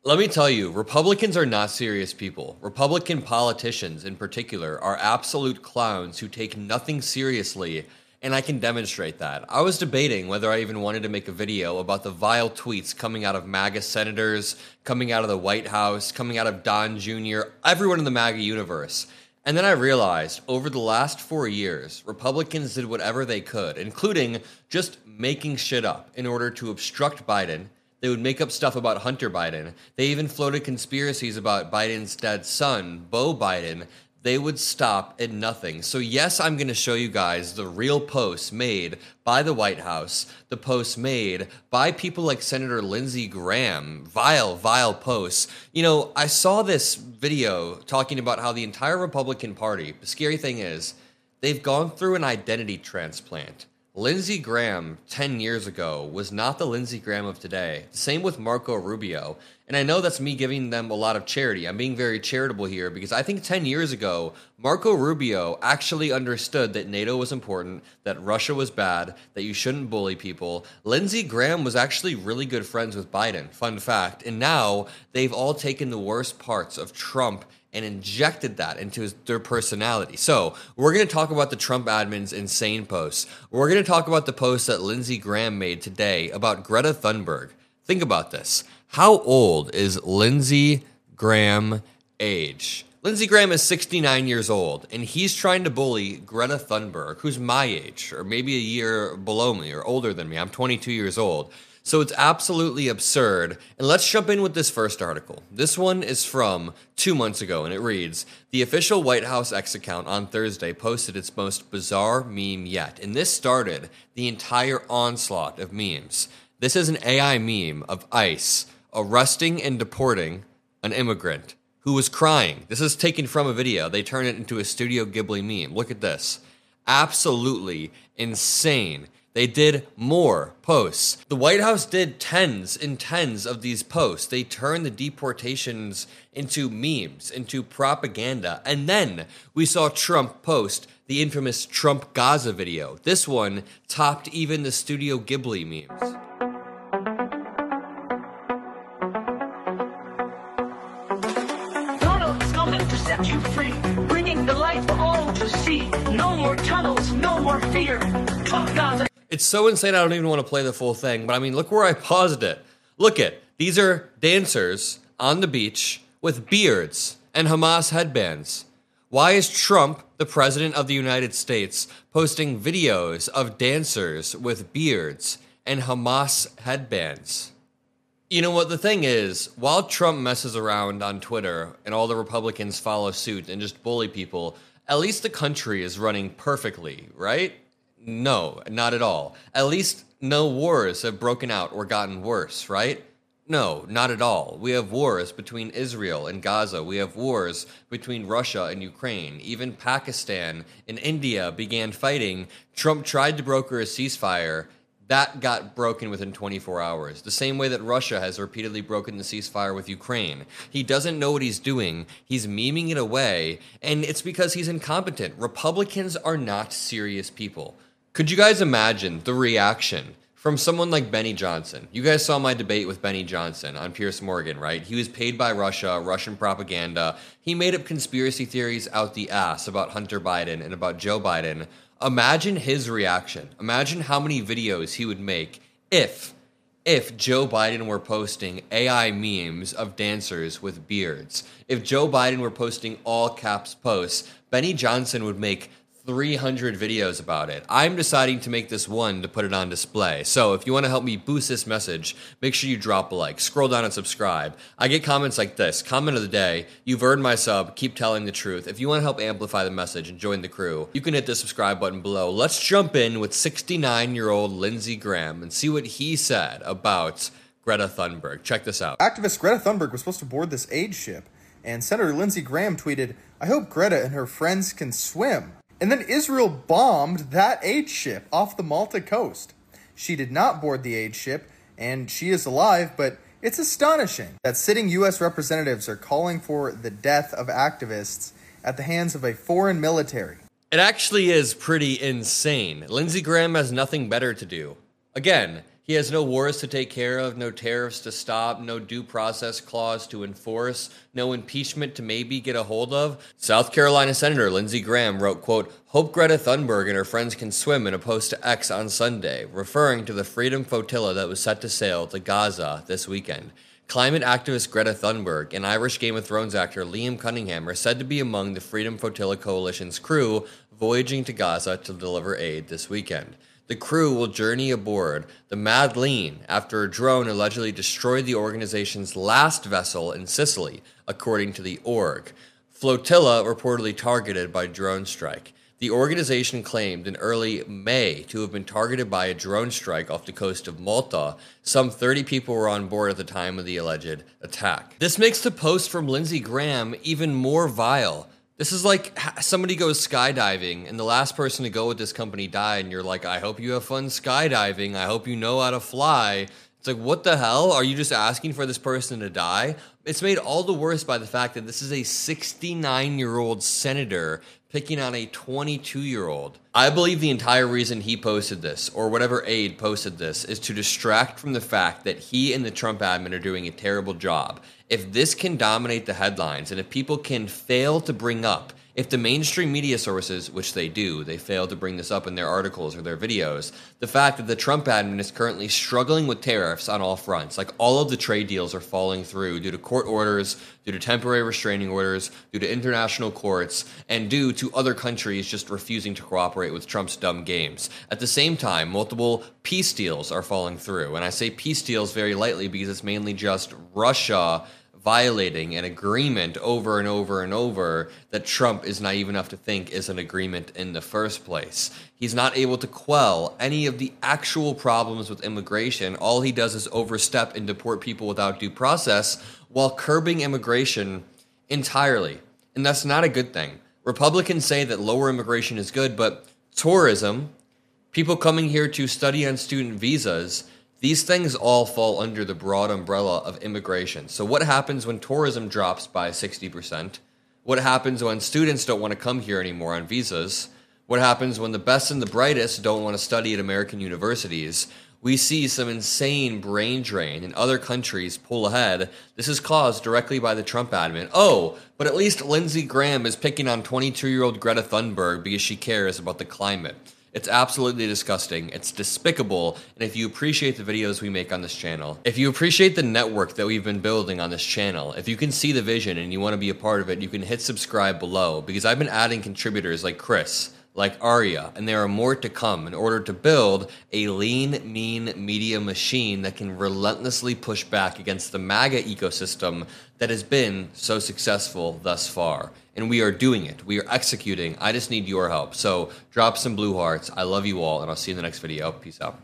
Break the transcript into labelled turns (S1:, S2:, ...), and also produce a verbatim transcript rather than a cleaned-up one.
S1: Let me tell you, Republicans are not serious people. Republican politicians, in particular, are absolute clowns who take nothing seriously, and I can demonstrate that. I was debating whether I even wanted to make a video about the vile tweets coming out of MAGA senators, coming out of the White House, coming out of Don Junior, everyone in the MAGA universe. And then I realized, over the last four years, Republicans did whatever they could, including just making shit up in order to obstruct Biden. They would make up stuff about Hunter Biden. They even floated conspiracies about Biden's dead son, Beau Biden. They would stop at nothing. So yes, I'm going to show you guys the real posts made by the White House, the posts made by people like Senator Lindsey Graham, vile, vile posts. You know, I saw this video talking about how the entire Republican Party, the scary thing is, they've gone through an identity transplant. Lindsey Graham ten years ago was not the Lindsey Graham of today. Same with Marco Rubio. And I know that's me giving them a lot of charity. I'm being very charitable here because I think ten years ago, Marco Rubio actually understood that NATO was important, that Russia was bad, that you shouldn't bully people. Lindsey Graham was actually really good friends with Biden, fun fact. And now they've all taken the worst parts of Trump and injected that into his, their personality. So we're going to talk about the Trump admin's insane posts. We're going to talk about the post that Lindsey Graham made today about Greta Thunberg. Think about this. How old is Lindsey Graham age? Lindsey Graham is sixty-nine years old, and he's trying to bully Greta Thunberg, who's my age, or maybe a year below me, or older than me. I'm twenty-two years old. So it's absolutely absurd. And let's jump in with this first article. This one is from two months ago, and it reads, "The official White House X account on Thursday posted its most bizarre meme yet." And this started the entire onslaught of memes. This is an A I meme of ICE arresting and deporting an immigrant who was crying. This is taken from a video. They turned it into a Studio Ghibli meme. Look at this. Absolutely insane. They did more posts. The White House did tens and tens of these posts. They turned the deportations into memes, into propaganda. And then we saw Trump post the infamous Trump Gaza video. This one topped even the Studio Ghibli memes.
S2: Donald is coming to set you free, bringing the light for all to see. No more tunnels, no more fear. Trump Gaza.
S1: It's so insane I don't even want to play the full thing, but I mean, look where I paused it. Look it. These are dancers on the beach with beards and Hamas headbands. Why is Trump, the president of the United States, posting videos of dancers with beards and Hamas headbands? You know what, the thing is, while Trump messes around on Twitter and all the Republicans follow suit and just bully people, at least the country is running perfectly, right? No, not at all. At least no wars have broken out or gotten worse, right? No, not at all. We have wars between Israel and Gaza. We have wars between Russia and Ukraine. Even Pakistan and India began fighting. Trump tried to broker a ceasefire. That got broken within twenty-four hours. The same way that Russia has repeatedly broken the ceasefire with Ukraine. He doesn't know what he's doing. He's memeing it away, and it's because he's incompetent. Republicans are not serious people. Could you guys imagine the reaction from someone like Benny Johnson? You guys saw my debate with Benny Johnson on Piers Morgan, right? He was paid by Russia, Russian propaganda. He made up conspiracy theories out the ass about Hunter Biden and about Joe Biden. Imagine his reaction. Imagine how many videos he would make if, if Joe Biden were posting A I memes of dancers with beards. If Joe Biden were posting all caps posts, Benny Johnson would make three hundred videos about it. I'm deciding to make this one to put it on display. So if you want to help me boost this message, make sure you drop a like, scroll down and subscribe. I get comments like this. Comment of the day: you've earned my sub, keep telling the truth. If you want to help amplify the message and join the crew, you can hit the subscribe button below. Let's jump in with sixty-nine-year-old Lindsey Graham and see what he said about Greta Thunberg. Check this out.
S3: Activist Greta Thunberg was supposed to board this aid ship, and Senator Lindsey Graham tweeted, "I hope Greta and her friends can swim." And then Israel bombed that aid ship off the Malta coast. She did not board the aid ship, and she is alive, but it's astonishing that sitting U S representatives are calling for the death of activists at the hands of a foreign military.
S1: It actually is pretty insane. Lindsey Graham has nothing better to do. Again, He has no wars to take care of, no tariffs to stop, no due process clause to enforce, no impeachment to maybe get a hold of. South Carolina Senator Lindsey Graham wrote, quote, "Hope Greta Thunberg and her friends can swim," in a post to X on Sunday, referring to the Freedom Flotilla that was set to sail to Gaza this weekend. Climate activist Greta Thunberg and Irish Game of Thrones actor Liam Cunningham are said to be among the Freedom Flotilla Coalition's crew voyaging to Gaza to deliver aid this weekend. The crew will journey aboard the Madeleine after a drone allegedly destroyed the organization's last vessel in Sicily, according to the org. Flotilla reportedly targeted by drone strike. The organization claimed in early May to have been targeted by a drone strike off the coast of Malta. Some thirty people were on board at the time of the alleged attack. This makes the post from Lindsey Graham even more vile. This is like somebody goes skydiving and the last person to go with this company died, and you're like, I hope you have fun skydiving. I hope you know how to fly. It's like, what the hell? Are you just asking for this person to die? It's made all the worse by the fact that this is a sixty-nine-year-old senator picking on a twenty-two-year-old. I believe the entire reason he posted this, or whatever aide posted this, is to distract from the fact that he and the Trump admin are doing a terrible job. If this can dominate the headlines, and if people can fail to bring up, if the mainstream media sources, which they do, they fail to bring this up in their articles or their videos, the fact that the Trump admin is currently struggling with tariffs on all fronts, like all of the trade deals are falling through due to court orders, due to temporary restraining orders, due to international courts, and due to other countries just refusing to cooperate with Trump's dumb games. At the same time, multiple peace deals are falling through, and I say peace deals very lightly because it's mainly just Russia violating an agreement over and over and over that Trump is naive enough to think is an agreement in the first place. He's not able to quell any of the actual problems with immigration. All he does is overstep and deport people without due process while curbing immigration entirely. And that's not a good thing. Republicans say that lower immigration is good, but tourism, people coming here to study on student visas, these things all fall under the broad umbrella of immigration. So what happens when tourism drops by sixty percent? What happens when students don't want to come here anymore on visas? What happens when the best and the brightest don't want to study at American universities? We see some insane brain drain in other countries pull ahead. This is caused directly by the Trump admin. Oh, but at least Lindsey Graham is picking on twenty-two-year-old Greta Thunberg because she cares about the climate. It's absolutely disgusting, it's despicable, and if you appreciate the videos we make on this channel, if you appreciate the network that we've been building on this channel, if you can see the vision and you want to be a part of it, you can hit subscribe below, because I've been adding contributors like Chris, like Arya, and there are more to come in order to build a lean, mean media machine that can relentlessly push back against the MAGA ecosystem that has been so successful thus far. And we are doing it. We are executing. I just need your help. So drop some blue hearts. I love you all, and I'll see you in the next video. Peace out.